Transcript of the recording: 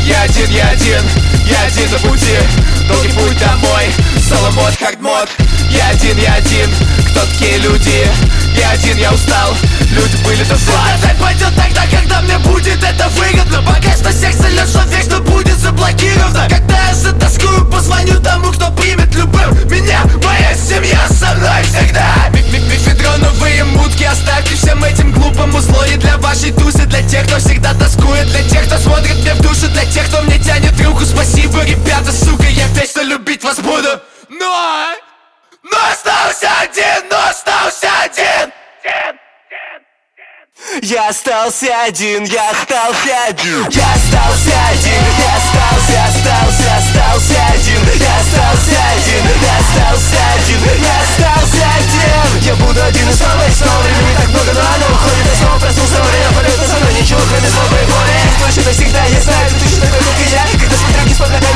Я один на пути, долгий путь домой. Соломод, хардмод, я один. Кто такие люди? Я один, я устал, люди были до флаг. Ждать пойдет тогда, когда мне будет это выгодно. Пока что сердце лишь вечно будет заблокировано. Когда я затоскую, позвоню тому, кто примет любым меня. Моя семья со мной всегда. Мифедроновые мутки оставьте всем этим глупому зло. Не для вашей тусы, для тех, кто всегда тоскует. Для тех, кто смотрит мне в душу. Для тех, кто мне тянет руку. Спасибо, ребята, сука, я вечно любить вас буду. Но остался один. Я остался один, я остался один. Я остался один, я остался один. Я остался один, я остался один. Я остался один. Я буду один и снова. Времени так много, но оно уходит. Я снова проснулся, время полета со мной. Ничего, кроме слова и воли. Кто еще навсегда, я знаю, ты точно такой, как и я. Когда смотрю вниз под ногами.